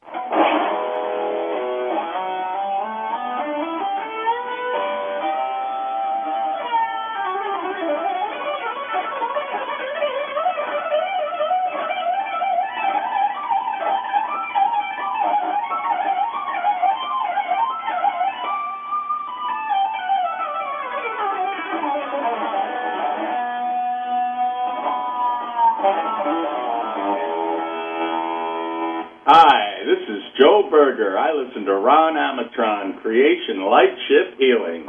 Hi, this is Joe Berger. I listen to Ron Amatron, Creation Light Shift Healing.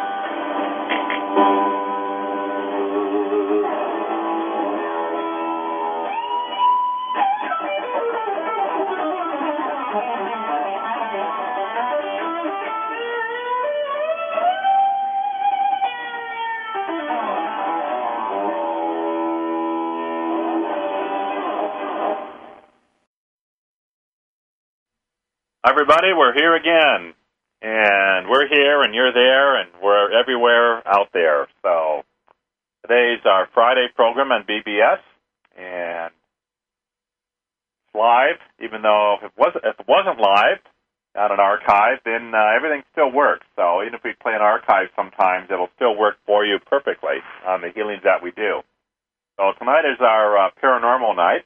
Everybody, we're here again, and we're here, and you're there, and we're everywhere out there. So today's our Friday program on BBS, and it's live. Even though if it wasn't live on an archive, then everything still works. So even if we play an archive, sometimes it'll still work for you perfectly on the healings that we do. So tonight is our paranormal night.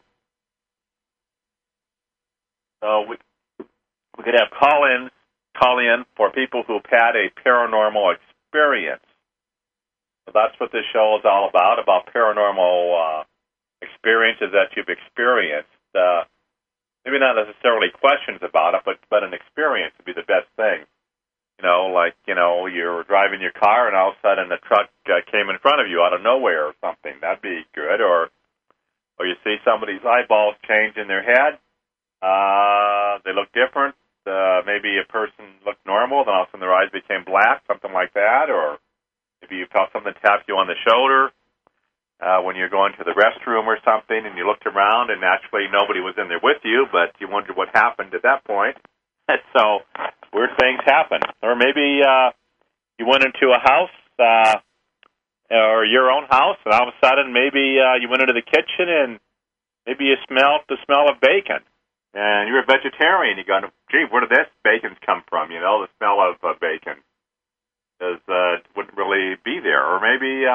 So we could have call in for people who've had a paranormal experience. So that's what this show is all about paranormal experiences that you've experienced. Maybe not necessarily questions about it, but an experience would be the best thing. You're driving your car and all of a sudden the truck came in front of you out of nowhere or something. That'd be good. Or you see somebody's eyeballs change in their head. They look different. Maybe a person looked normal, then all of a sudden their eyes became black, something like that. Or maybe you felt something tap you on the shoulder when you're going to the restroom or something, and you looked around, and naturally nobody was in there with you, but you wondered what happened at that point. So weird things happen. Or maybe you went into a house or your own house, and all of a sudden maybe you went into the kitchen, and maybe you smelled the smell of bacon. And you're a vegetarian. You go, gee, where did this bacon come from? The smell of bacon wouldn't really be there. Or maybe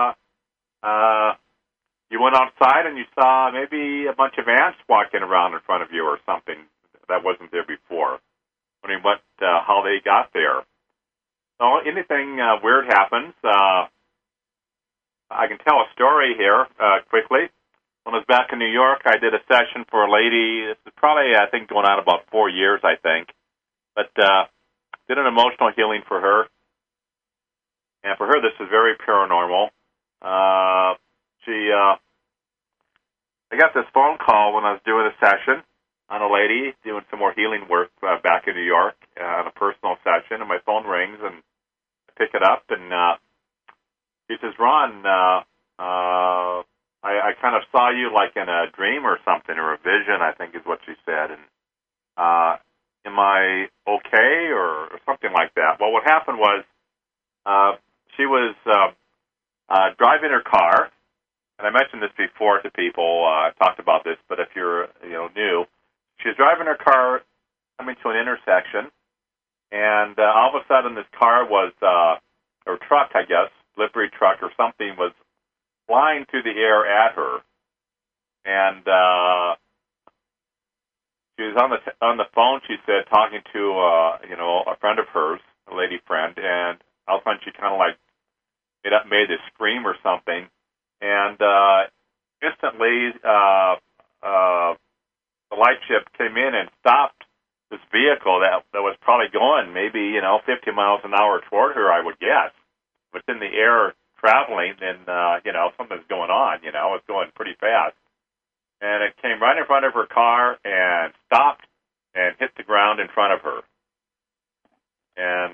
you went outside and you saw maybe a bunch of ants walking around in front of you or something that wasn't there before. Wondering how they got there. So anything weird happens. I can tell a story here quickly. When I was back in New York, I did a session for a lady. This is probably, I think, going on about 4 years, I think. But did an emotional healing for her. And for her, this is very paranormal. I got this phone call when I was doing a session on a lady doing some more healing work back in New York on a personal session. And my phone rings, and I pick it up, and she says, Ron, I kind of saw you like in a dream or something, or a vision, I think is what she said. And am I okay, or something like that? Well, what happened was she was driving her car, and I mentioned this before to people. I've talked about this, but if you're new, she was driving her car coming to an intersection, and all of a sudden this car was, or truck, I guess, livery truck or something, was flying through the air at her, and she was on the phone. She said, talking to a friend of hers, a lady friend, and all of a sudden she kind of like made this scream or something, and instantly the light ship came in and stopped this vehicle that was probably going maybe 50 miles an hour toward her, I would guess. But in the air, traveling, and something's going on. It's going pretty fast, and it came right in front of her car and stopped and hit the ground in front of her. And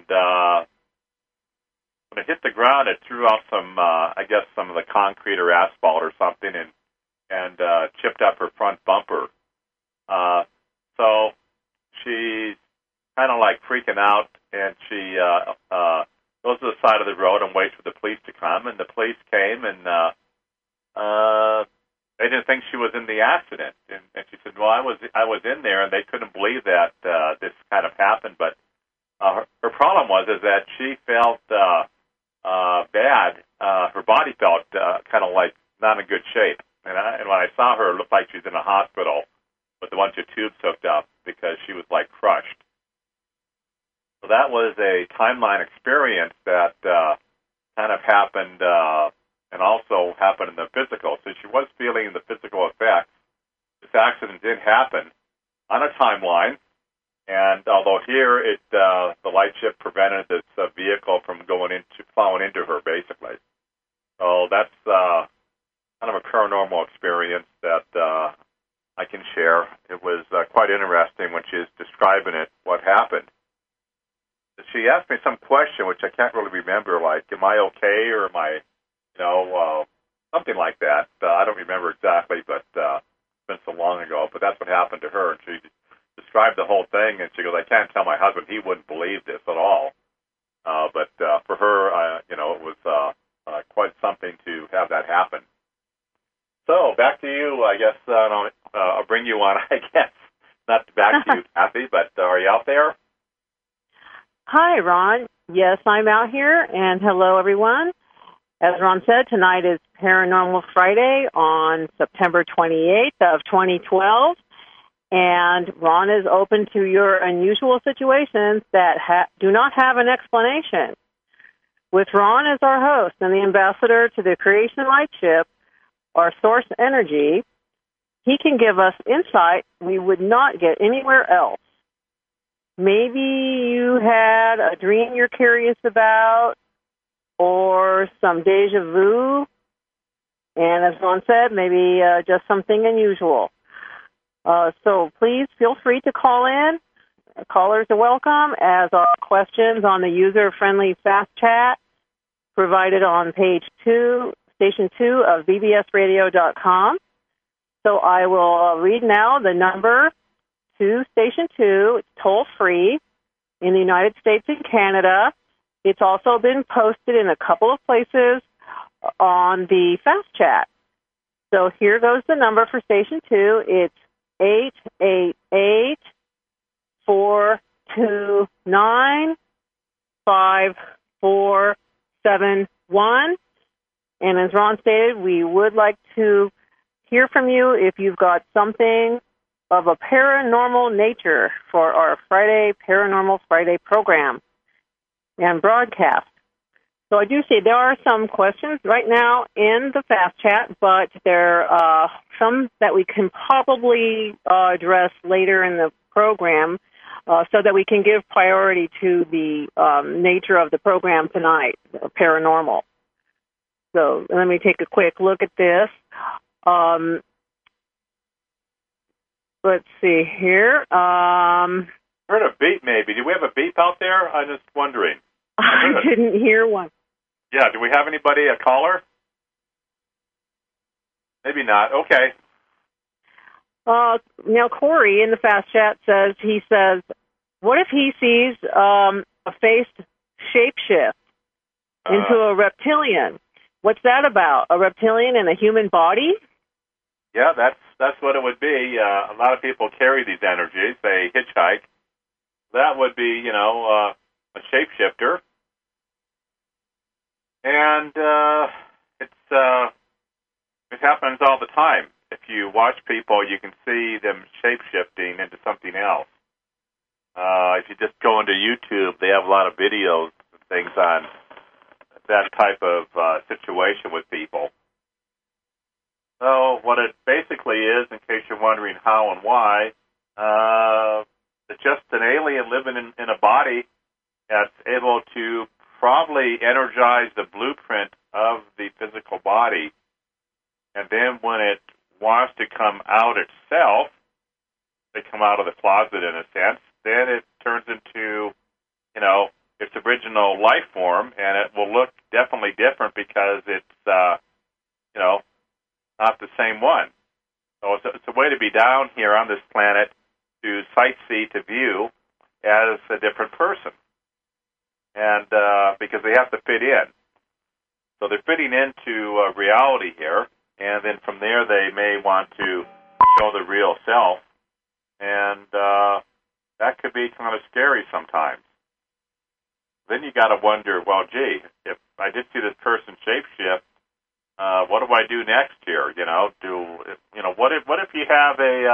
when it hit the ground, it threw out some of the concrete or asphalt or something, and chipped up her front bumper. So she's kind of like freaking out, and she goes to the side of the road and waits for the police to come. And the police came, and they didn't think she was in the accident. And she said, well, I was in there, and they couldn't believe that this kind of happened. But her problem was is that she felt bad. Her body felt kind of like not in good shape. And when I saw her, it looked like she was in a hospital with a bunch of tubes hooked up because she was like crushed. So that was a timeline experience that kind of happened and also happened in the physical. So she was feeling the physical effects. This accident did happen on a timeline, and although here the light ship prevented this vehicle from plowing into her, basically. So that's kind of a paranormal experience that I can share. It was quite interesting when she was describing it, what happened. She asked me some question, which I can't really remember, like, am I okay, or am I, something like that. I don't remember exactly, but it's been so long ago. But that's what happened to her, and she described the whole thing, and she goes, I can't tell my husband. He wouldn't believe this at all. But for her, it was quite something to have that happen. So back to you. I guess I'll bring you on, I guess. Not back to you, Kathy, but are you out there? Hi, Ron. Yes, I'm out here, and hello, everyone. As Ron said, tonight is Paranormal Friday on September 28th of 2012, and Ron is open to your unusual situations that do not have an explanation. With Ron as our host and the ambassador to the Creation Light Ship, our source energy, he can give us insight we would not get anywhere else. Maybe you had a dream you're curious about, or some deja vu, and as Ron said, maybe just something unusual. So please feel free to call in. Callers are welcome, as are questions on the user-friendly fast chat provided on page 2, station 2 of bbsradio.com. So I will read now the number to station 2. It's toll-free in the United States and Canada. It's also been posted in a couple of places on the fast chat. So here goes the number for station 2. It's 888-429-5471. And as Ron stated, we would like to hear from you if you've got something of a paranormal nature for our Paranormal Friday program and broadcast. So I do see there are some questions right now in the fast chat, but there are some that we can probably address later in the program so that we can give priority to the nature of the program tonight, paranormal. So let me take a quick look at this. Let's see here. Heard a beep, maybe. Do we have a beep out there? I'm just wondering. I didn't hear one. Yeah, do we have anybody, a caller? Maybe not. Okay. Now, Corey in the fast chat says, what if he sees a face shapeshift into a reptilian? What's that about? A reptilian in a human body? Yeah, that's what it would be. A lot of people carry these energies. They hitchhike. That would be, a shapeshifter. And it happens all the time. If you watch people, you can see them shape-shifting into something else. If you just go into YouTube, they have a lot of videos and things on that type of situation with people. So what it basically is, in case you're wondering how and why, it's just an alien living in a body that's able to probably energize the blueprint of the physical body. And then when it wants to come out itself, they come out of the closet in a sense, then it turns into, its original life form, and it will look definitely different because it's, not the same one. So it's a way to be down here on this planet to sightsee, to view as a different person. And because they have to fit in. So they're fitting into reality here. and then from there they may want to show the real self, and that could be kind of scary sometimes. Then you got to wonder, well, gee, if I did see this person shapeshift, what do I do next here? What if you have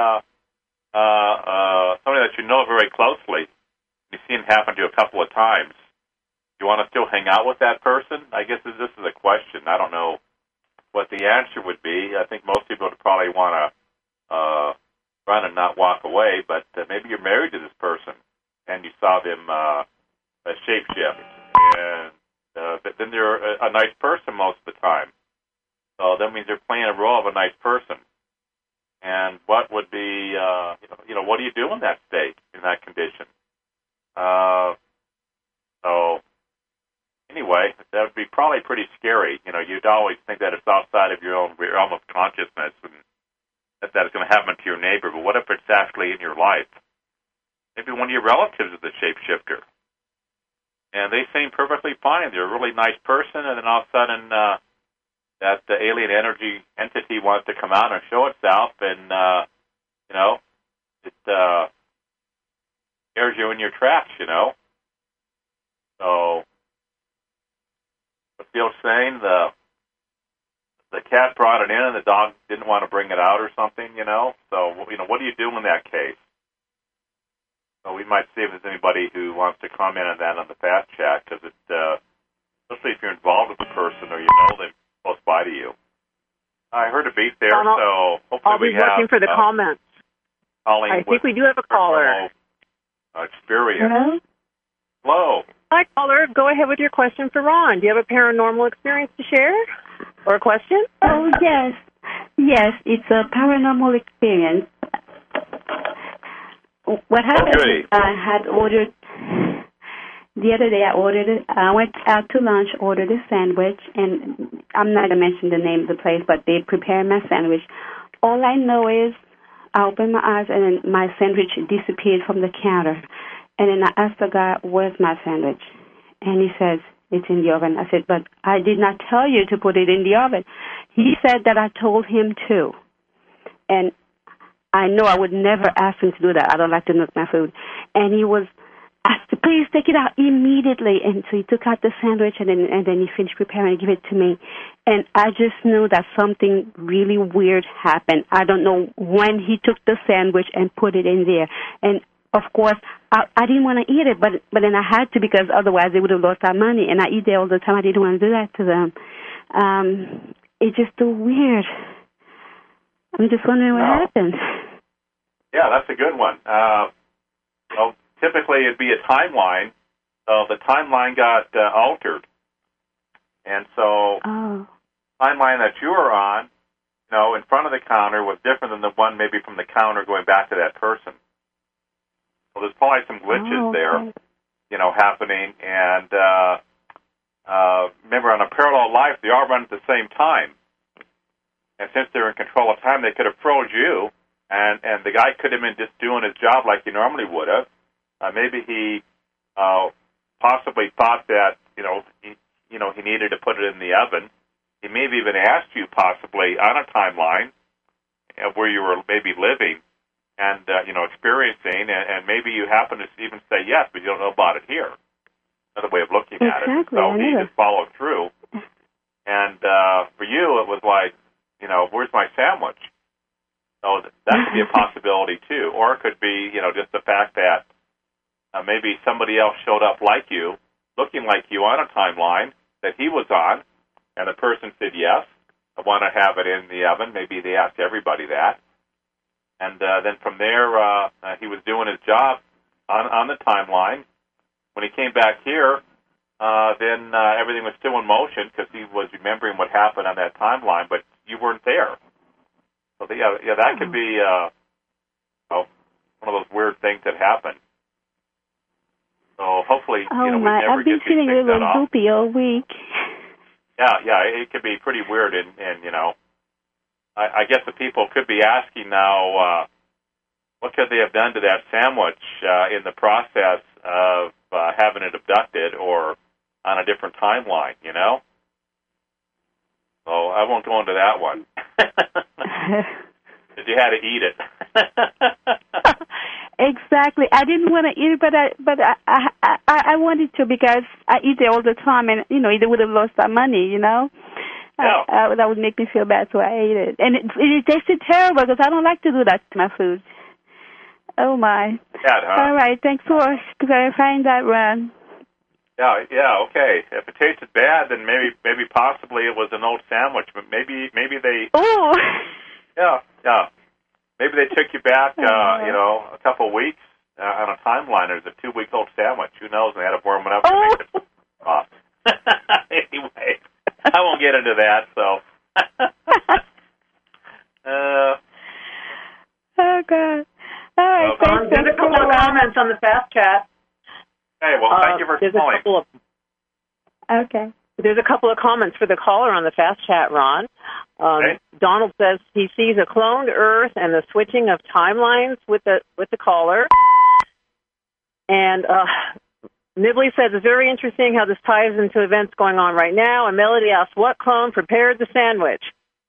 somebody that you know very closely, you've seen it happen to you a couple of times? Do you want to still hang out with that person? I guess this is a question. I don't know what the answer would be. I think most people would probably want to run and not walk away, but maybe you're married to this person and you saw them shapeshift, and then they're a nice person most of the time. So that means they're playing a role of a nice person. And what would be, what do you do in that state, in that condition? So anyway, that would be probably pretty scary. You'd always think that it's outside of your own realm of consciousness and that it's going to happen to your neighbor. But what if it's actually in your life? Maybe one of your relatives is the shapeshifter. And they seem perfectly fine. They're a really nice person, and then all of a sudden that the alien energy entity wants to come out and show itself, and, it scares you in your tracks, So, what's the old saying? The cat brought it in, and the dog didn't want to bring it out or something, So, what do you do in that case? So we might see if there's anybody who wants to comment on that on the fast chat, because especially if you're involved with the person or you know them close by to you. I heard a beat there, so hopefully we have... I'll be looking for the comments. I think we do have a caller. Experience. Hello? Hello. Hi, caller. Go ahead with your question for Ron. Do you have a paranormal experience to share or a question? Oh, yes. Yes, it's a paranormal experience. What happened? I had ordered the other day. I went out to lunch, ordered a sandwich, and I'm not gonna mention the name of the place, but they prepared my sandwich. All I know is I opened my eyes and then my sandwich disappeared from the counter. And then I asked the guy, "Where's my sandwich?" And he says, "It's in the oven." I said, "But I did not tell you to put it in the oven." He said that I told him to, and I know I would never ask him to do that. I don't like to knock my food. And he was asked to please take it out immediately. And so he took out the sandwich and then he finished preparing and gave it to me. And I just knew that something really weird happened. I don't know when he took the sandwich and put it in there. And of course, I didn't want to eat it, but then I had to, because otherwise they would have lost our money. And I eat there all the time. I didn't want to do that to them. It's just so weird. I'm just wondering what happened. Yeah, that's a good one. Well, typically it'd be a timeline. So the timeline got altered. And so the timeline that you were on, in front of the counter was different than the one maybe from the counter going back to that person. So there's probably some glitches there, happening. And remember, on a parallel life, they all run at the same time. And since they're in control of time, they could have froze you, and the guy could have been just doing his job like he normally would have. Maybe he possibly thought that he needed to put it in the oven. He may have even asked you possibly on a timeline where you were maybe living and experiencing, and maybe you happen to even say yes, but you don't know about it here. Another way of looking at it. So he just followed through. And for you, it was like, where's my sandwich? So that could be a possibility, too. Or it could be, just the fact that maybe somebody else showed up like you, looking like you on a timeline that he was on, and the person said, yes, I want to have it in the oven. Maybe they asked everybody that. And then from there, he was doing his job on the timeline. When he came back here, then everything was still in motion because he was remembering what happened on that timeline, but you weren't there. So, that could be one of those weird things that happen. So hopefully, we never I've been get feeling a little loopy all week. Yeah, it could be pretty weird, and I guess the people could be asking now, what could they have done to that sandwich in the process of having it abducted or on a different timeline, So I won't go into that one. But you had to eat it. Exactly. I didn't want to eat it, but I wanted to because I eat it all the time, and it would have lost that money, Yeah. That would make me feel bad, so I ate it, and it tasted terrible because I don't like to do that to my food. Oh my! Bad, huh? All right, thanks for clarifying that, Ron. Yeah, okay. If it tasted bad, then maybe possibly it was an old sandwich, but maybe they. Oh. Yeah. Maybe they took you back, a couple of weeks on a timeline. There's a 2-week-old sandwich. Who knows? And they had to warm it up to make it off. Anyway, I won't get into that. So. Oh God! All right, thanks. There's a couple of comments on the fast chat. Hey, well, thank you for calling. Okay. There's a couple of comments for the caller on the fast chat, Ron. Okay. Donald says he sees a cloned Earth and the switching of timelines with the caller. And Nibley says it's very interesting how this ties into events going on right now. And Melody asks, what clone prepared the sandwich?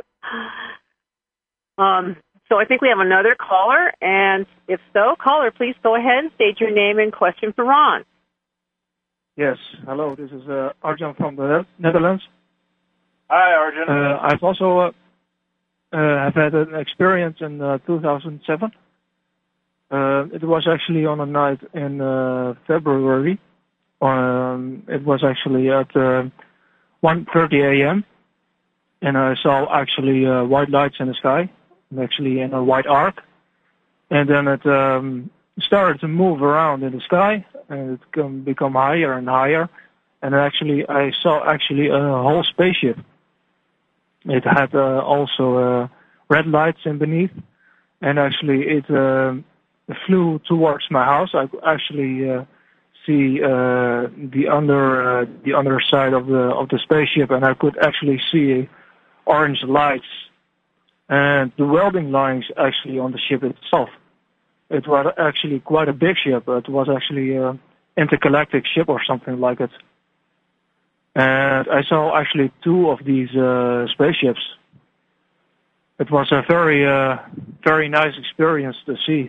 So I think we have another caller, and if so, caller, please go ahead and state your name and question for Ron. Yes, hello, this is Arjan from the Netherlands. Hi, Arjan. I've also have had an experience in 2007. It was actually on a night in February. It was actually at 1:30 a.m. and I saw actually white lights in the sky, actually in a white arc, and then it started to move around in the sky, and it can become higher and higher, and actually I saw actually a whole spaceship. It had also red lights in beneath, and actually it flew towards my house. I could actually see the underside of the spaceship, and I could actually see orange lights and the welding lines actually on the ship itself. It was actually quite a big ship. It was actually an intergalactic ship or something like it. And I saw actually 2 of these spaceships. It was a very, very nice experience to see.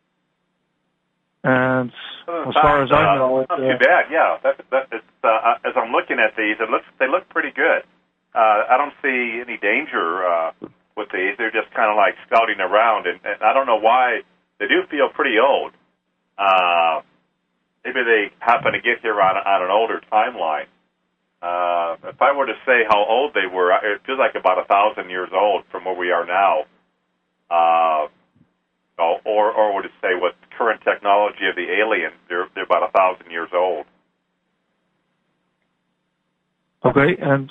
And as far as I know, not too bad. Yeah, as I'm looking at these, they look pretty good. I don't see any danger with these. They're just kind of like scouting around, and I don't know why. They do feel pretty old. Maybe they happen to get here on an older timeline. If I were to say how old they were, it feels like about 1,000 years old from where we are now. Or would it say with current technology of the aliens, they're about 1,000 years old. Okay, and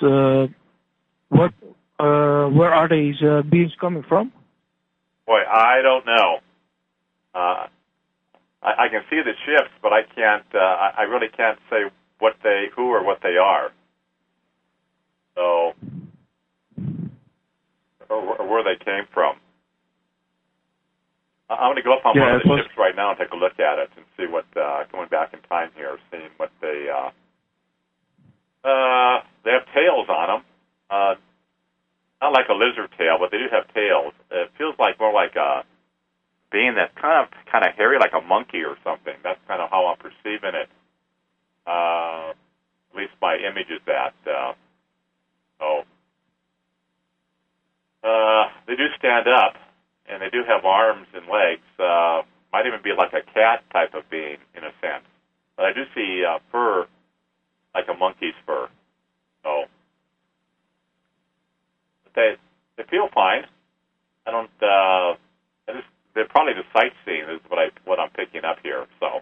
where are these beings coming from? Boy, I don't know. I can see the ships, but I can't. I really can't say who or what they are. So, or where they came from. I'm going to go up on one of the ships right now and take a look at it and see what. Going back in time here, seeing what they. They have tails on them. Not like a lizard tail, but they do have tails. It feels like more like a being that's kind of hairy, like a monkey or something. That's kind of how I'm perceiving it. At least my image is that. They do stand up, and they do have arms and legs. Might even be like a cat type of being in a sense. But I do see fur, like a monkey's fur. So they feel fine. I don't. They're probably the sightseeing is what I'm picking up here. So.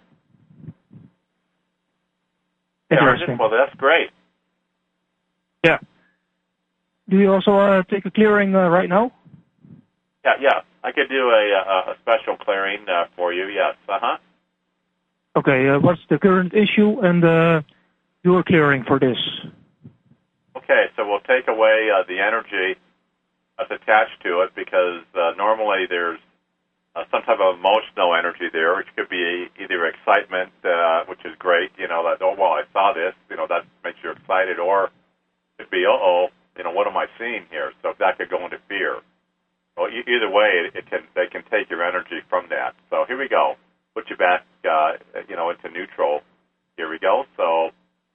Interesting. Well, that's great. Yeah. Do you also take a clearing right now? Yeah. I could do a special clearing for you. Yes. Okay. What's the current issue and do a clearing for this? Okay. So we'll take away the energy that's attached to it because normally there's some type of emotional energy there, which could be either excitement, which is great, that, I saw this, that makes you excited, or it could be, what am I seeing here? So that could go into fear. Well, either way, they can take your energy from that. So here we go. Put you back, into neutral. Here we go. So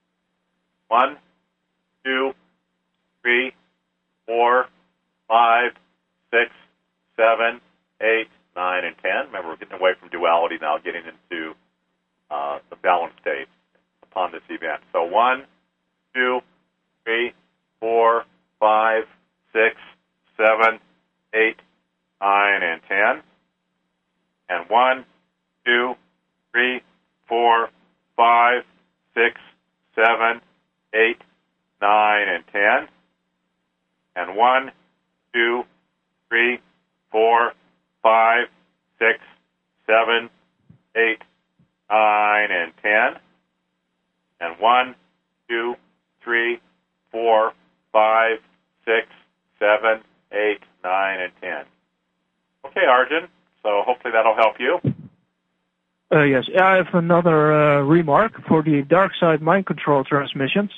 1, 2, 3, 4, 5, 6, 7, 8, 9, and 10. Remember, we're getting away from duality now, getting into the balanced state upon this event. So 1, 2, 3, 4, 5, 6, 7, 8, 9, and 10. And 1, 2, 3, 4, 5, 6, 7, 8, 9, and 10. And 1, 2, 3, 4, 5, 6, 7, 8, 9, and 10. And 1, 2, 3, 4, 5, 6, 7, 8, 9, and 10. Okay, Arjun. So hopefully that'll help you. Yes, I have another remark for the dark side mind control transmissions.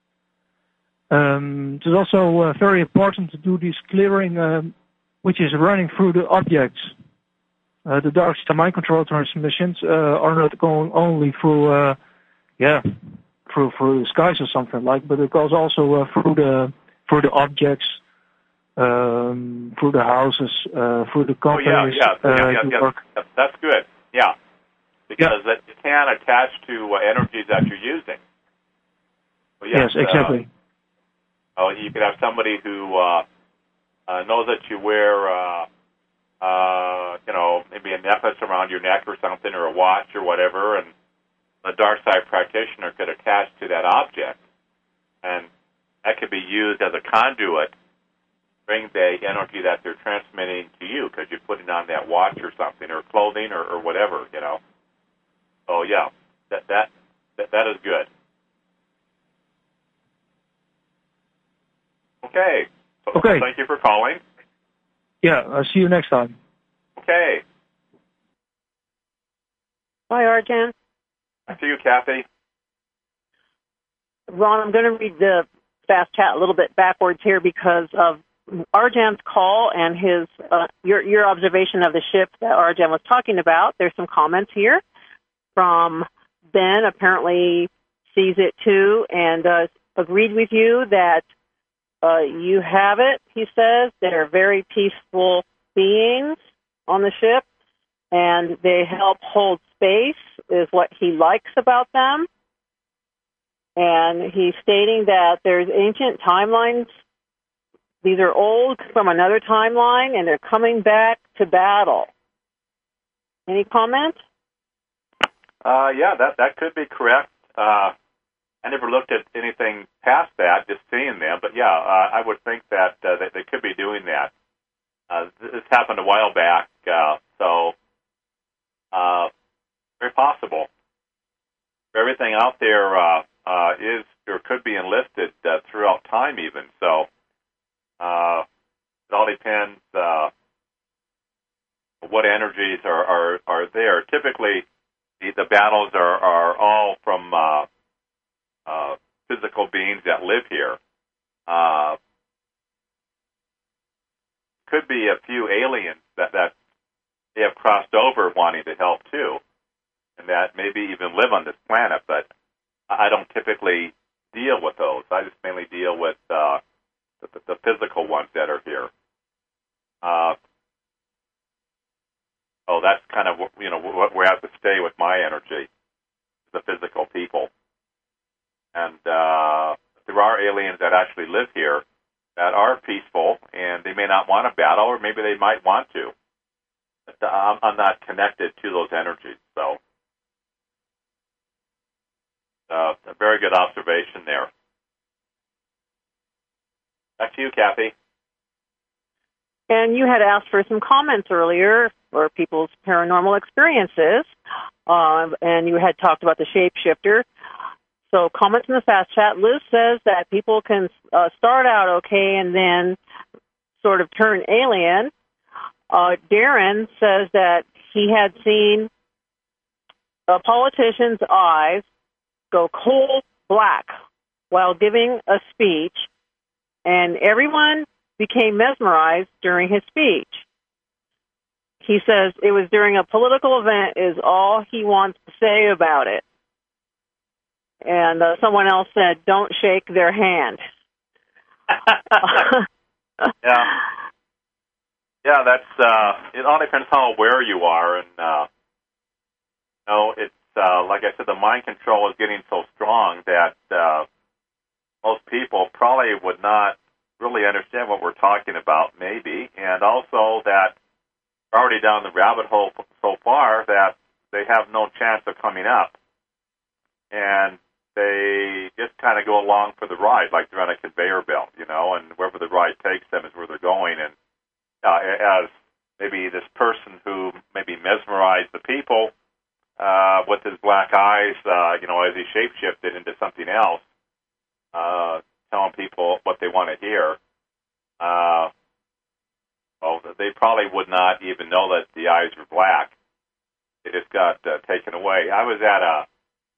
It is also very important to do this clearing, which is running through the objects. The dark side mind control transmissions are not going only through, through the skies or something like, but it goes also through the objects, through the houses, through the companies. That's good. Yeah. Because it can attach to energies that you're using. Well, yes, exactly. You could have somebody who knows that you wear, maybe a necklace around your neck or something, or a watch or whatever, and the dark side practitioner could attach to that object, and that could be used as a conduit, bring the energy that they're transmitting to you because you're putting on that watch or something, or clothing, or whatever, Oh yeah, that is good. Okay. Okay. Thank you for calling. Yeah, I'll see you next time. Okay. Hi, Arjan. I see you, Kathy. Ron, I'm going to read the fast chat a little bit backwards here because of Arjan's call and his your observation of the ship that Arjan was talking about. There's some comments here from Ben, apparently sees it too, and agreed with you that you have it, he says. They're very peaceful beings on the ship, and they help hold space, is what he likes about them. And he's stating that there's ancient timelines. These are old from another timeline, and they're coming back to battle. Any comment? That could be correct. I never looked at anything past that, just seeing them. But I would think that they could be doing that. This happened a while back, so very possible. Everything out there is or could be enlisted throughout time, even. So it all depends what energies are there. Typically, the battles are all from physical beings that live here. Could be a few aliens that they have crossed over wanting to help too, and that maybe even live on this planet. But I don't typically deal with those. I just mainly deal with the physical ones that are here. That's kind of where I have to stay with my energy, the physical people. And there are aliens that actually live here that are peaceful, and they may not want to battle, or maybe they might want to. But I'm not connected to those energies, so a very good observation there. Back to you, Kathy. And you had asked for some comments earlier for people's paranormal experiences, and you had talked about the shapeshifter. So comments in the fast chat. Liz says that people can start out okay and then sort of turn alien. Darren says that he had seen a politician's eyes go coal black while giving a speech, and everyone became mesmerized during his speech. He says it was during a political event is all he wants to say about it. And someone else said, don't shake their hand. Yeah, that's, it all depends how aware you are. And, it's, like I said, the mind control is getting so strong that most people probably would not really understand what we're talking about, maybe. And also that we're already down the rabbit hole so far that they have no chance of coming up. And they just kind of go along for the ride, like they're on a conveyor belt, and wherever the ride takes them is where they're going. And as maybe this person who maybe mesmerized the people with his black eyes, as he shape-shifted into something else, telling people what they want to hear, they probably would not even know that the eyes were black. They just got taken away. I was at a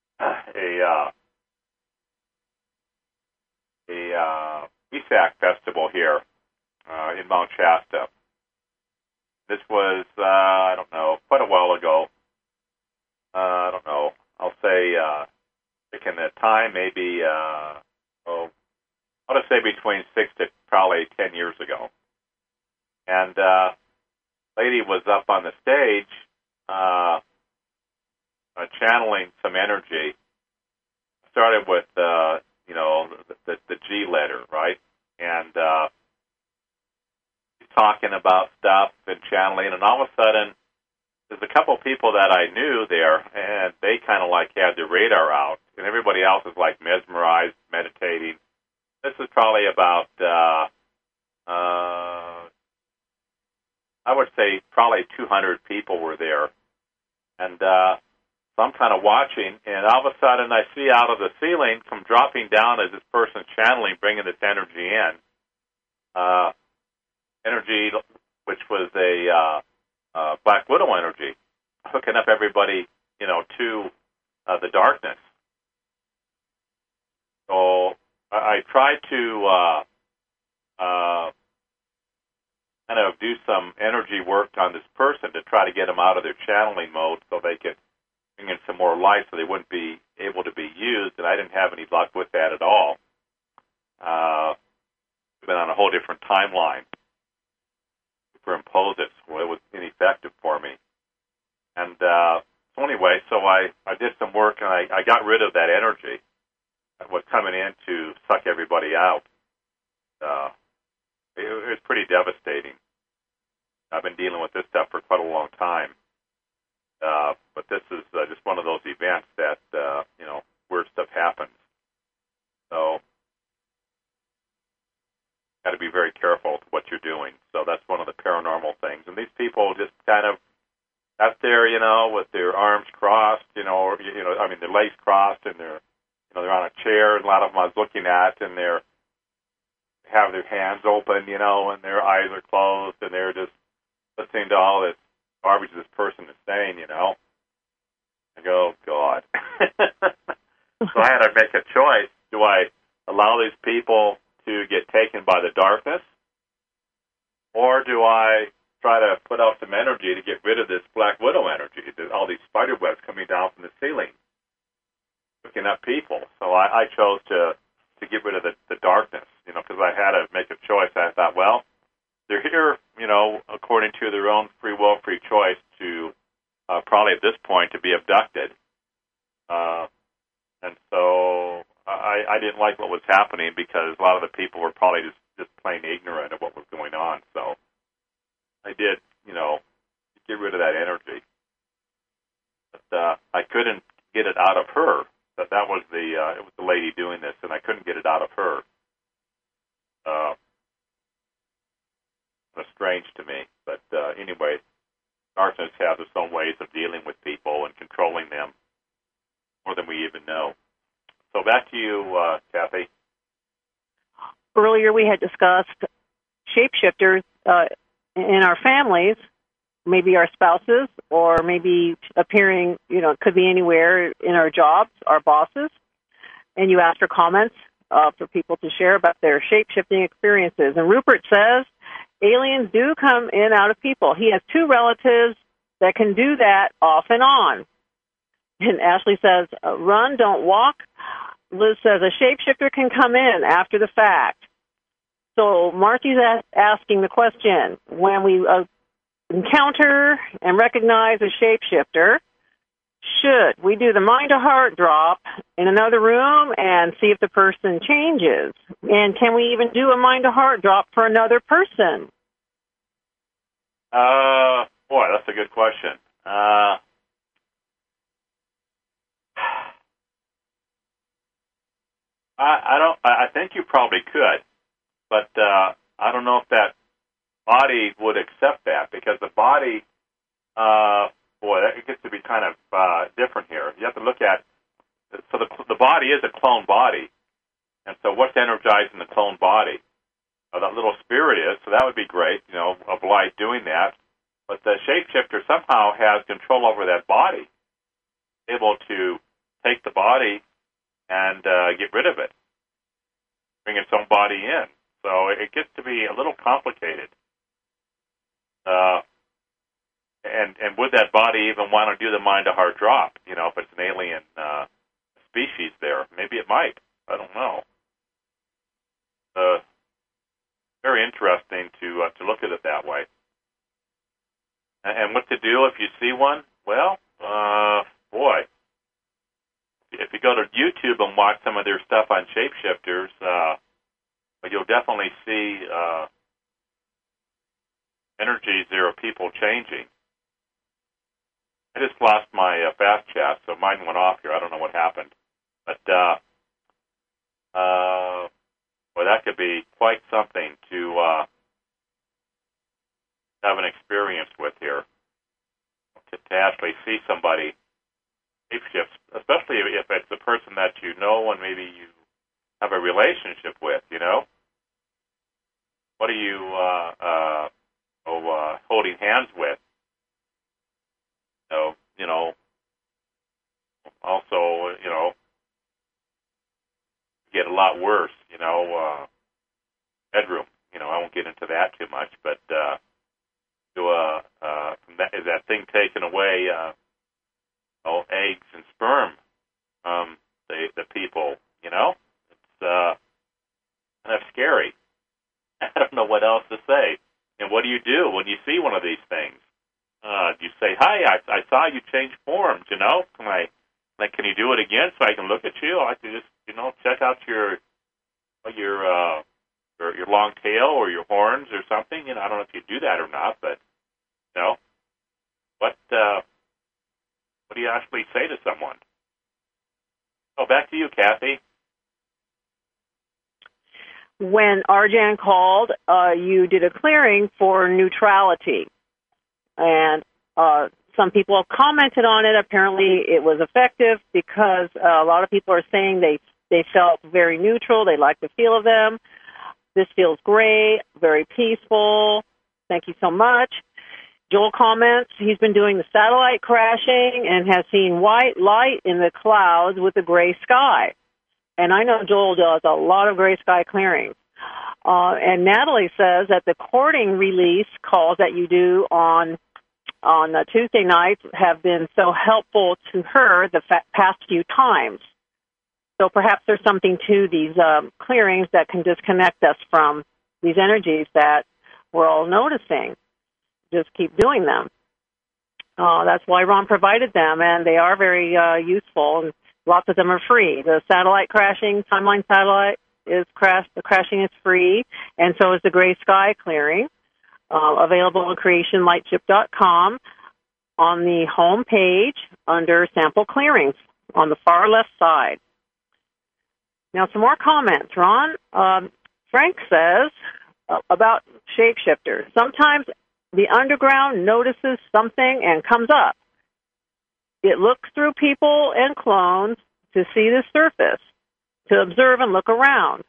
ESAC festival here in Mount Shasta. This was, I don't know, quite a while ago. I don't know. I'll say, in the time, maybe, I'll just say between 6 to probably 10 years ago. And lady was up on the stage channeling some energy. Started with, the G letter, right? And talking about stuff and channeling, and all of a sudden, there's a couple of people that I knew there, and they kind of like had their radar out, and everybody else is like mesmerized, meditating. This is probably about, I would say probably 200 people were there, and so I'm kind of watching, and all of a sudden I see out of the ceiling come dropping down as this person channeling, bringing this energy in. Energy, which was a Black Widow energy, hooking up everybody, to the darkness. So I tried to kind of do some energy work on this person to try to get them out of their channeling mode so they could bring in some more light so they wouldn't be able to be used, and I didn't have any luck with that at all. Been on a whole different timeline. Superimpose it, so it was ineffective for me. And so anyway, so I did some work, and I got rid of that energy that was coming in to suck everybody out. It was pretty devastating. I've been dealing with this stuff for quite a long time. But this is just one of those events that, weird stuff happens. So, got to be very careful with what you're doing. So that's one of the paranormal things. And these people just kind of out there, with their arms crossed, their legs crossed, and they're on a chair. And a lot of them I was looking at, and they have their hands open, and their eyes are closed, and they're just listening to all this garbage this person is saying, I go, God. So I had to make a choice. Do I allow these people to get taken by the darkness, or do I try to put out some energy to get rid of this Black Widow energy, all these spider webs coming down from the ceiling, picking up people? So I chose to get rid of the darkness, because I had to make a choice. I thought, well, they're here, according to their own free will, free choice to probably at this point to be abducted. And so I didn't like what was happening because a lot of the people were probably just plain ignorant of what was going on. So I did, get rid of that energy. But I couldn't get it out of her. That was it was the lady doing this, and I couldn't get it out of her. It's strange to me, but anyway, darkness has its own ways of dealing with people and controlling them more than we even know. So back to you, Kathy. Earlier we had discussed shapeshifters in our families, maybe our spouses, or maybe appearing, it could be anywhere in our jobs, our bosses. And you asked for comments for people to share about their shape-shifting experiences. And Rupert says aliens do come in out of people. He has 2 relatives that can do that off and on. And Ashley says, run, don't walk. Liz says a shapeshifter can come in after the fact. So Marcy's asking the question, when we encounter and recognize a shapeshifter, should we do the mind-to-heart drop in another room and see if the person changes? And can we even do a mind-to-heart drop for another person? Boy, that's a good question. I think you probably could, but I don't know if that body would accept that, because the body, it gets to be kind of different here. You have to look at, so the body is a clone body, and so what's energizing the clone body? That little spirit is, so that would be great, of light doing that. But the shapeshifter somehow has control over that body, able to take the body and get rid of it, bring its own body in. So it gets to be a little complicated. And would that body even want to do the mind-to-heart drop? If it's an alien species there, maybe it might. I don't know. Very interesting to look at it that way. And what to do if you see one? Well, if you go to YouTube and watch some of their stuff on shapeshifters, you'll definitely see energies there of people changing. I just lost my fast chat, so mine went off here. I don't know what happened. But, that could be quite something to have an experience with here. To actually see somebody shapeshift, especially if it's a person that you know and maybe you have a relationship with, What are you holding hands with? Also, get a lot worse, bedroom. I won't get into that too much, but is that thing taking away eggs and sperm from the people, It's kind of scary. I don't know what else to say. And what do you do when you see one of these things? Do you say, "Hi, I saw you change forms, Can you do it again so I can look at you? I like to just, check out your long tail or your horns or something." I don't know if you do that or not, but, what do you actually say to someone? Oh, back to you, Kathy. When Arjan called, you did a clearing for neutrality. And some people have commented on it. Apparently it was effective because a lot of people are saying they felt very neutral. They like the feel of them. This feels great, very peaceful. Thank you so much. Joel comments, he's been doing the satellite crashing and has seen white light in the clouds with a gray sky. And I know Joel does a lot of gray sky clearings. And Natalie says that the courting release calls that you do on Tuesday nights have been so helpful to her the past few times. So perhaps there's something to these clearings that can disconnect us from these energies that we're all noticing. Just keep doing them. That's why Ron provided them, and they are very useful, and lots of them are free. The satellite crashing, Timeline Satellite, is crashed. The crashing is free, and so is the gray sky clearing, available on creationlightship.com on the home page under sample clearings on the far left side. Now, some more comments. Ron, Frank says about shapeshifters. Sometimes the underground notices something and comes up. It looks through people and clones to see the surface, to observe and look around.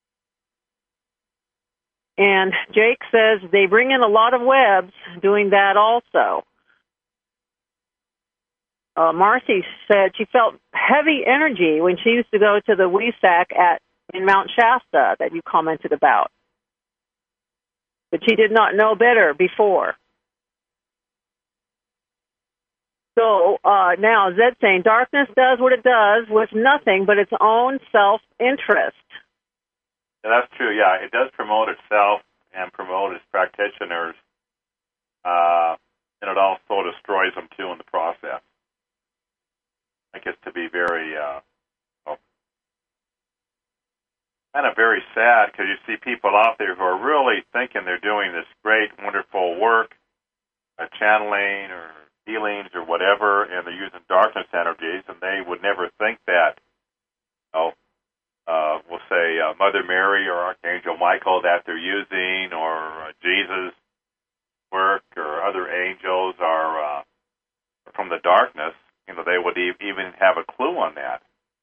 And Jake says they bring in a lot of webs doing that also. Marcy said she felt heavy energy when she used to go to the WESAC at in Mount Shasta that you commented about. But she did not know better before. So now Zed's saying darkness does what it does with nothing but its own self-interest. Yeah, that's true. Yeah, it does promote itself and promote its practitioners, and it also destroys them too in the process. I guess to be very, kind of very sad, because you see people out there who are really thinking they're doing this great, wonderful work, channeling or healings or whatever, and they're using darkness energies, and they would never think that, we'll say Mother Mary or Archangel Michael that they're using, or Jesus' work, or other angels are from the darkness. You know, they would even have a clue on that.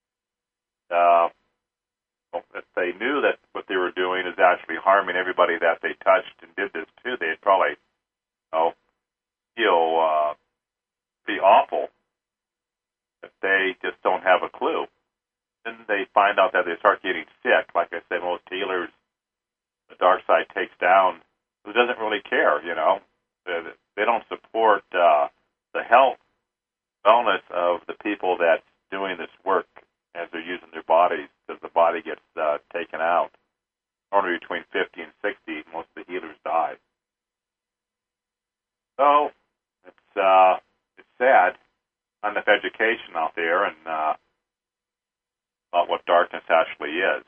If they knew that what they were doing is actually harming everybody that they touched and did this to, they'd probably, feel be awful if they just don't have a clue. Then they find out that they start getting sick. Like I said, most healers, the dark side takes down. Who doesn't really care, you know? They don't support the health, wellness of the people that's doing this work as they're using their bodies, because the body gets taken out. Normally between 50 and 60, most of the healers die. So it's sad. Not enough education out there and about what darkness actually is.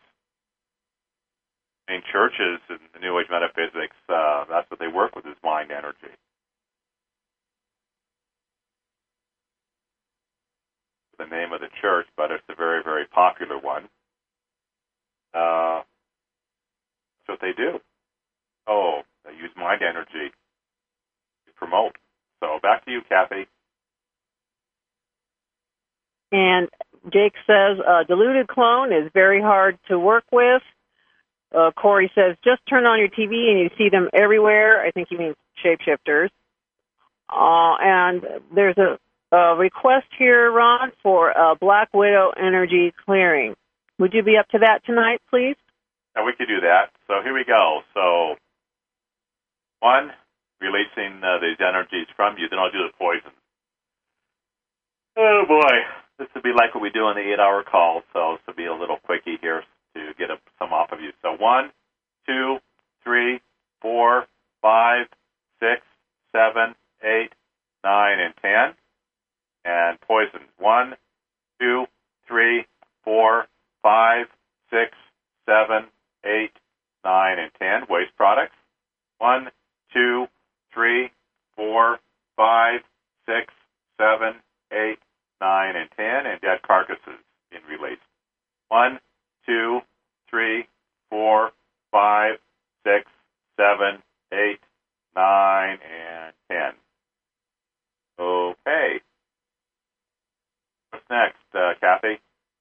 I mean, churches and the New Age metaphysics, that's what they work with, is mind energy. The name of the church, but it's a very, very popular one. That's what they do. Oh, they use mind energy to promote. So back to you, Kathy. And Jake says, diluted clone is very hard to work with. Corey says, just turn on your TV and you see them everywhere. I think he means shapeshifters. And there's a request here, Ron, for Black Widow energy clearing. Would you be up to that tonight, please? Yeah, we could do that. So here we go. So, one, releasing these energies from you. Then I'll do the poison. Oh, boy. This would be like what we do on the 8-hour call. So this will be a little quickie here to get some off of you. So 1, 2, 3, 4, 5, 6, 7, 8, 9, and 10. And poison. 1, 2, 3, 4, 5, 6, 7, 8, 9, and 10. Waste products. 1, 2, 3, 4, 5, 6, 7, 8, 9, and 10. And dead carcasses in release. 1, 2, 3, 4, 5, 6, 7, 8, 9, and 10. Okay. What's next, Kathy?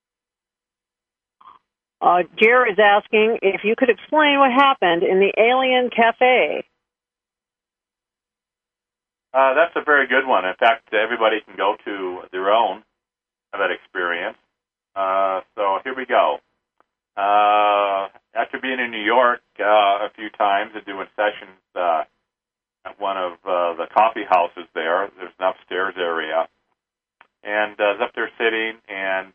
Jer is asking if you could explain what happened in the Alien Cafe. That's a very good one. In fact, everybody can go to their own of that experience. So here we go. After being in New York a few times and doing sessions at one of the coffee houses there's an upstairs area. And I was up there sitting, and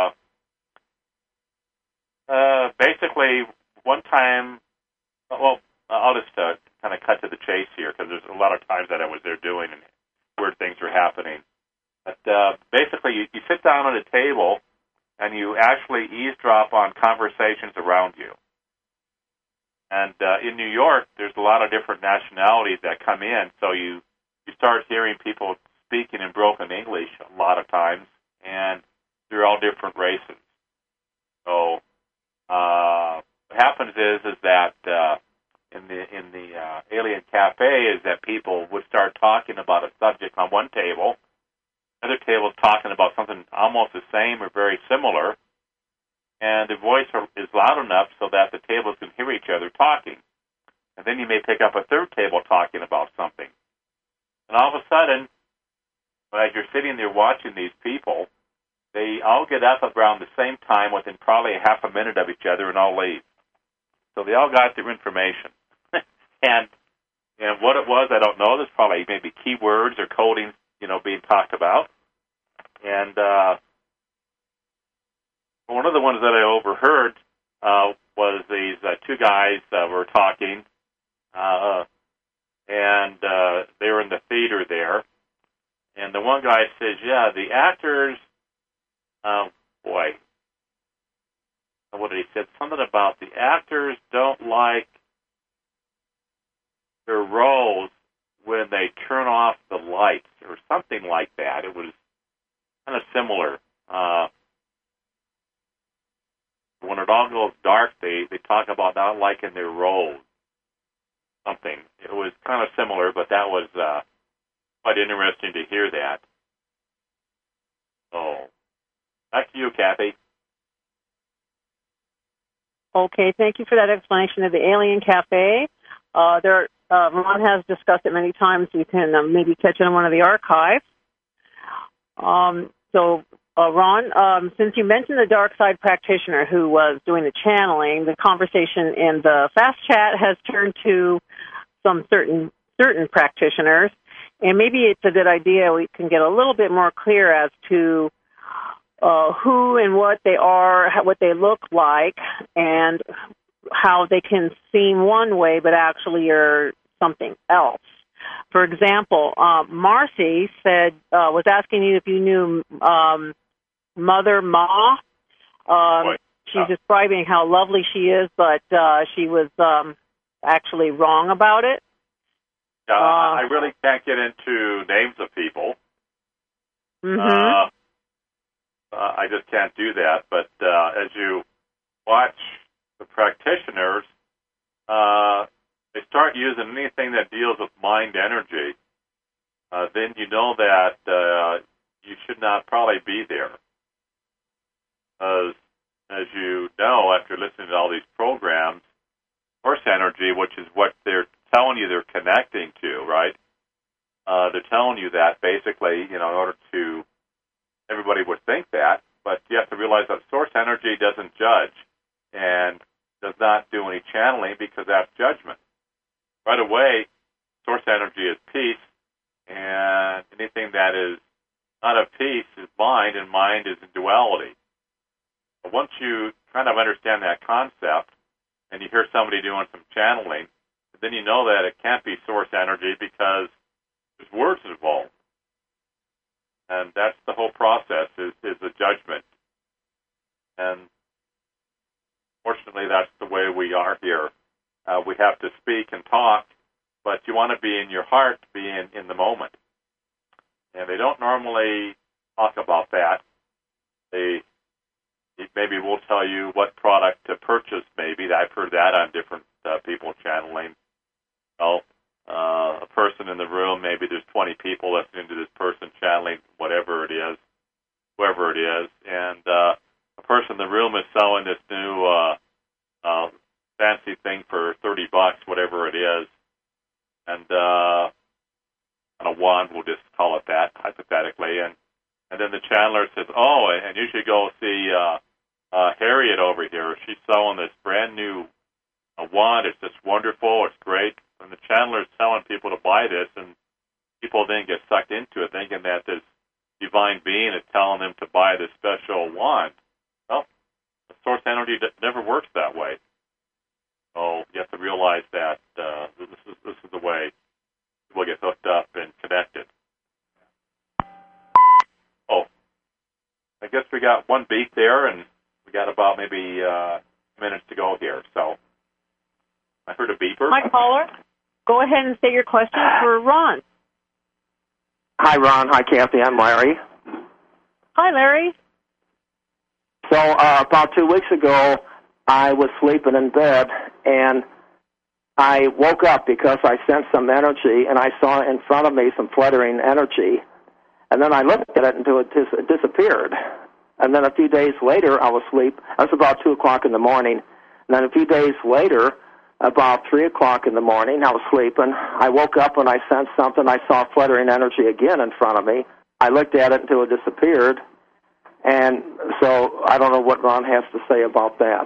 basically one time, well, I'll just kind of cut to the chase here, because there's a lot of times that I was there doing and weird things were happening. But basically, you sit down at a table, and you actually eavesdrop on conversations around you. And in New York, there's a lot of different nationalities that come in, so you start hearing people speaking in broken English a lot of times, and they're all different races. So what happens is that in the Alien Cafe is that people would start talking about a subject on one table, another table is talking about something almost the same or very similar, and the voice is loud enough so that the tables can hear each other talking. And then you may pick up a third table talking about something. And all of a sudden, as you're sitting there watching these people, they all get up around the same time within probably a half a minute of each other and all leave. So they all got their information. and what it was, I don't know. There's probably maybe keywords or coding, being talked about. And one of the ones that I overheard was these two guys were talking, and they were in the theater there. And the one guy says, yeah, the actors, what did he say? Something about the actors don't like their roles when they turn off the lights or something like that. It was kind of similar. When it all goes dark, they talk about not liking their roles. Something. It was kind of similar, but that was quite interesting to hear that. So, back to you, Kathy. Okay, thank you for that explanation of the Alien Cafe. Ron has discussed it many times. You can maybe catch it on one of the archives. Ron, since you mentioned the dark side practitioner who was doing the channeling, the conversation in the fast chat has turned to some certain practitioners, and maybe it's a good idea we can get a little bit more clear as to who and what they are, what they look like, and how they can seem one way but actually are something else. For example, Marcy was asking you if you knew Mother Ma. She's describing how lovely she is, but she was actually wrong about it. I really can't get into names of people. Mm-hmm. I just can't do that. But as you watch the practitioners, they start using anything that deals with mind energy, then you know that you should not probably be there. As you know, after listening to all these programs, source energy, which is what they're telling you they're connecting to, right? They're telling you that basically, in order to, everybody would think that, but you have to realize that source energy doesn't judge and does not do any channeling because that's judgment. Right away, source energy is peace, and anything that is not of peace is mind, and mind is in duality. But once you kind of understand that concept, and you hear somebody doing some channeling, then you know that it can't be source energy because there's words involved. And that's the whole process, is a judgment. And fortunately, that's the way we are here. We have to speak and talk, but you want to be in your heart, be in the moment. And they don't normally talk about that. They maybe will tell you what product to purchase, maybe. I've heard that on different people channeling. Well, a person in the room, maybe there's 20 people listening to this person channeling whatever it is, whoever it is, and a person in the room is selling this new fancy thing for $30, whatever it is, and on a wand, we'll just call it that, hypothetically, and then the channeler says, oh, and you should go see Harriet over here. She's selling this brand new wand. It's just wonderful. It's great. And the channeler is telling people to buy this, and people then get sucked into it, thinking that this divine being is telling them to buy this special wand. Well, the source energy never works that way. So you have to realize that this is the way people get hooked up and connected. Oh, I guess we got one beat there, and we got about maybe minutes to go here. So I heard a beeper. Hi, caller. Go ahead and state your question for Ron. Hi, Ron. Hi, Kathy. I'm Larry. Hi, Larry. So about 2 weeks ago, I was sleeping in bed, and I woke up because I sensed some energy, and I saw in front of me some fluttering energy. And then I looked at it until it disappeared. And then a few days later, I was asleep. That was about 2 o'clock in the morning. And then a few days later, about 3 o'clock in the morning, I was sleeping. I woke up and I sensed something. I saw fluttering energy again in front of me. I looked at it until it disappeared. And so I don't know what Ron has to say about that.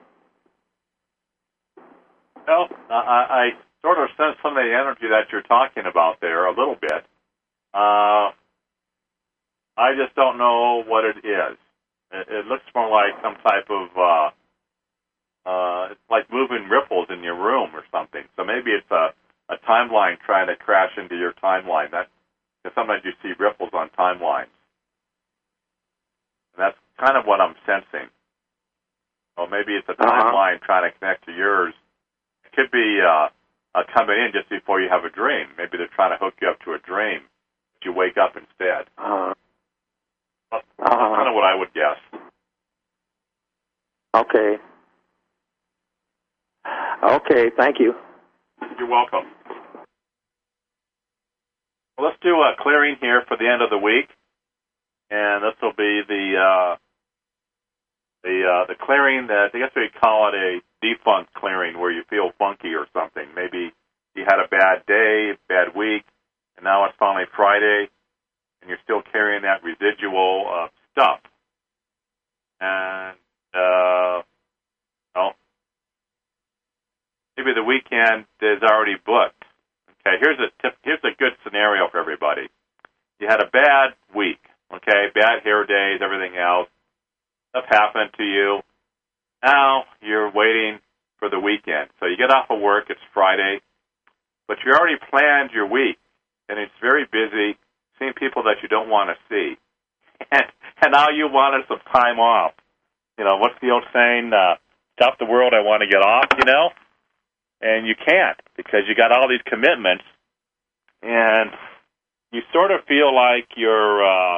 Well, I sort of sense some of the energy that you're talking about there a little bit. I just don't know what it is. It looks more like some type of, it's like moving ripples in your room or something. So maybe it's a timeline trying to crash into your timeline. Because sometimes you see ripples on timelines. And that's kind of what I'm sensing. Well, maybe it's a timeline trying to connect to yours. It could be coming in just before you have a dream. Maybe they're trying to hook you up to a dream, but you wake up instead. That's kind of what I would guess. Okay. Okay, thank you. You're welcome. Well, let's do a clearing here for the end of the week, and this will be the clearing that I guess we call it a defunct clearing, where you feel funky or something. Maybe you had a bad day, bad week, and now it's finally Friday, and you're still carrying that residual stuff. And well, maybe the weekend is already booked. Okay, here's a good scenario for everybody. You had a bad week, okay, bad hair days, everything else. Stuff happened to you. Now you're waiting for the weekend. So you get off of work, it's Friday, but you already planned your week, and it's very busy, seeing people that you don't want to see. And now you wanted some time off. You know, what's the old saying? Stop the world, I want to get off, you know? And you can't, because you got all these commitments, and you sort of feel like you're,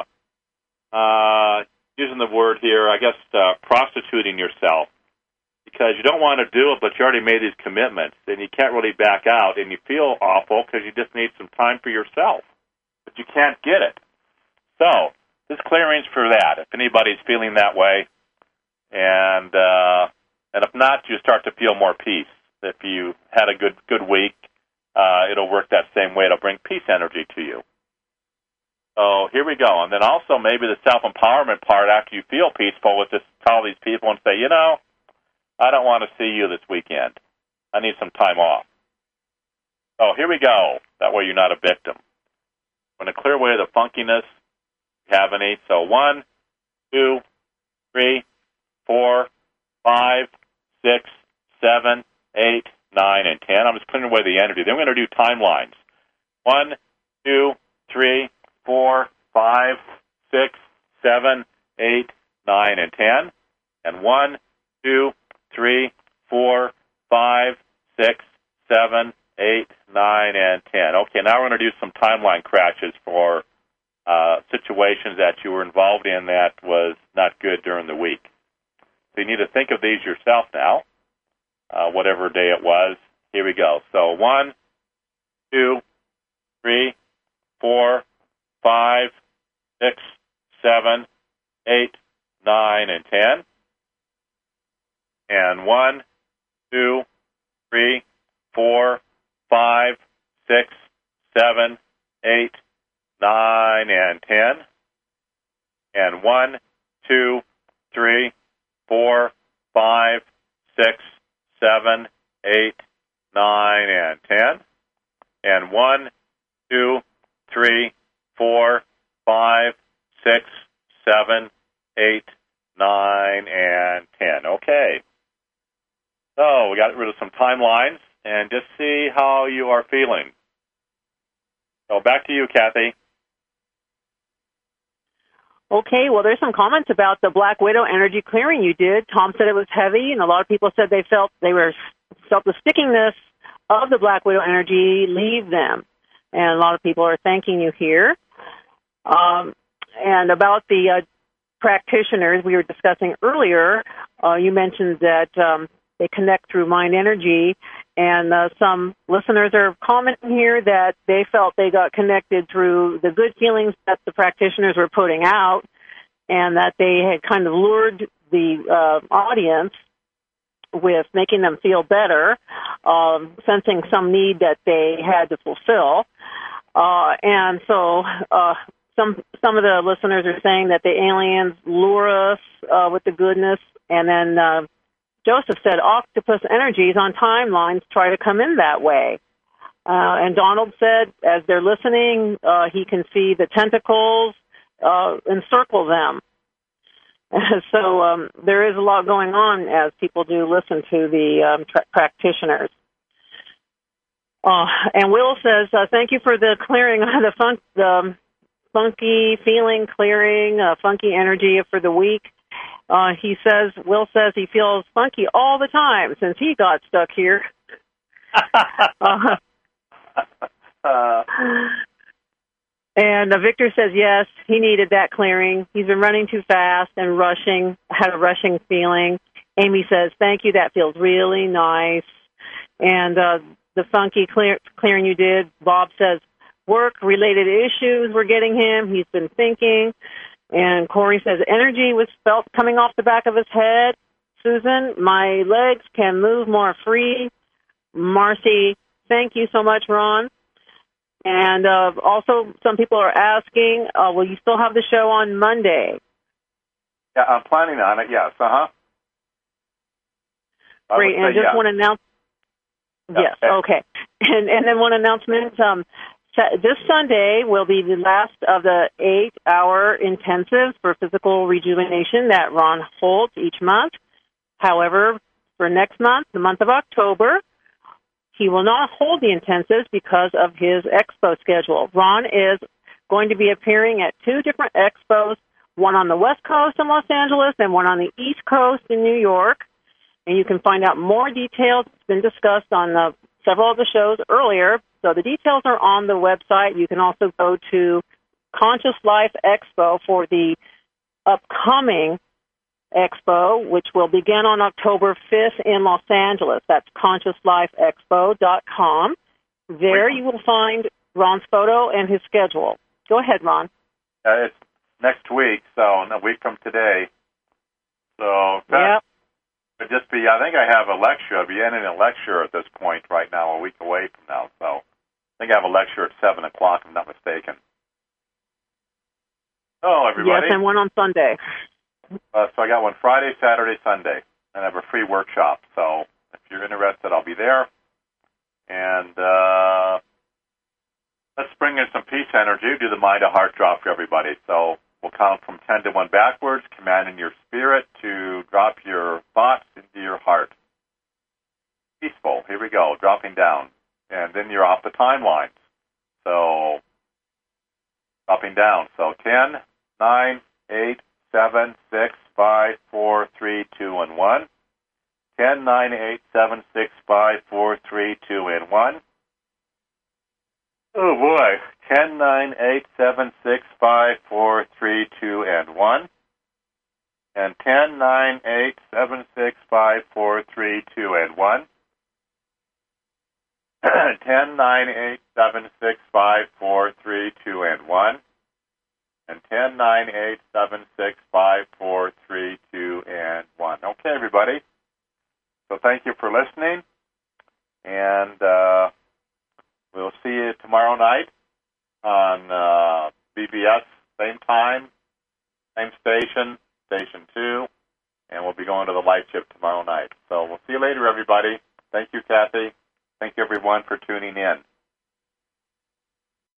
using the word here, I guess, prostituting yourself, because you don't want to do it, but you already made these commitments, and you can't really back out, and you feel awful because you just need some time for yourself, but you can't get it. So this clearing's for that, if anybody's feeling that way, and if not, you start to feel more peace. If you had a good week, it'll work that same way. It'll bring peace energy to you. So here we go. And then also maybe the self-empowerment part, after you feel peaceful, with just call these people and say, you know, I don't want to see you this weekend. I need some time off. So here we go. That way you're not a victim. I'm going to clear away the funkiness. If you have any. So 1, 2, 3, 4, 5, 6, 7, 8, 9, and 10. I'm just clearing away the energy. Then we're going to do timelines. 1, 2, 3, 4, 5, 6, 7, 8, 9, and 10. And 1, 2, 3, 4, 5, 6, 7, 8, 9, and 10. Okay, now we're going to do some timeline crashes for situations that you were involved in that was not good during the week. So you need to think of these yourself now, whatever day it was. Here we go. So 1, 2, 3, 4, 5, 6, 7, 8, 9, and 10. And 1, 2, 3, 4, 5, 6, 7, 8, 9, and 10. And 1, 2, 3, 4, 5, 6, 7, 8, 9, and 10. And 1, 2, 3, 4, 5, 6, 7, 8, 9, and 10. Okay. So we got rid of some timelines, and just see how you are feeling. So back to you, Kathy. Okay, well, there's some comments about the Black Widow energy clearing you did. Tom said it was heavy, and a lot of people said they felt the stickiness of the Black Widow energy leave them. And a lot of people are thanking you here. And about the practitioners we were discussing earlier, you mentioned that they connect through mind energy, and some listeners are commenting here that they felt they got connected through the good feelings that the practitioners were putting out, and that they had kind of lured the audience with making them feel better, sensing some need that they had to fulfill. And so some some of the listeners are saying that the aliens lure us with the goodness, and then Joseph said octopus energies on timelines try to come in that way. And Donald said, as they're listening, he can see the tentacles encircle them. So there is a lot going on as people do listen to the practitioners. And Will says, thank you for the clearing of the funky feeling, clearing, funky energy for the week. Will says he feels funky all the time since he got stuck here. And Victor says, yes, he needed that clearing. He's been running too fast and had a rushing feeling. Amy says, thank you, that feels really nice. And the funky clearing you did, Bob says, work-related issues were getting him. He's been thinking. And Corey says, energy was felt coming off the back of his head. Susan, my legs can move more free. Marcy, thank you so much, Ron. And also, some people are asking, will you still have the show on Monday? Yeah, I'm planning on it, yes. Great, and just want to announce... Yes, okay. And then one announcement. This Sunday will be the last of the 8-hour intensives for physical rejuvenation that Ron holds each month. However, for next month, the month of October, he will not hold the intensives because of his expo schedule. Ron is going to be appearing at 2 different expos, one on the West Coast in Los Angeles and one on the East Coast in New York. And you can find out more details. It's been discussed on several of the shows earlier. So the details are on the website. You can also go to Conscious Life Expo for the upcoming expo, which will begin on October 5th in Los Angeles. That's ConsciousLifeExpo.com. There you will find Ron's photo and his schedule. Go ahead, Ron. It's next week, so a week from today. So yep. It'd just be, I think I have a lecture. I'll be ending a lecture at this point right now, a week away from now. So I think I have a lecture at 7 o'clock, if I'm not mistaken. Oh, everybody. Yes, and one on Sunday. So I got one Friday, Saturday, Sunday, and I have a free workshop. So if you're interested, I'll be there. And let's bring in some peace energy. Do the mind to heart drop for everybody. So we'll count from 10 to 1 backwards, commanding your spirit to drop your thoughts into your heart. Peaceful. Here we go. Dropping down. And then you're off the timelines. So dropping down. So 10, 9, 8, 7, 6, 5, 4, 3, 2, and 1. 10, 9, 8, 7, 6, 5, 4, 3, 2, and 1. Oh, boy. 10, 9, 8, 7, 6, 5, 4, 3, 2, and 1. And 10, 9, 8, 7, 6, 5, 4, 3, 2, and 1. 10, 9, 8, 7, 6, 5, 4, 3, 2, and 1. And 10, 9, 8, 7, 6, 5, 4, 3, 2, and 1. Okay, everybody. So thank you for listening. And we'll see you tomorrow night on BBS, same time, same station, Station 2. And we'll be going to the light ship tomorrow night. So we'll see you later, everybody. Thank you, Kathy. Thank you, everyone, for tuning in.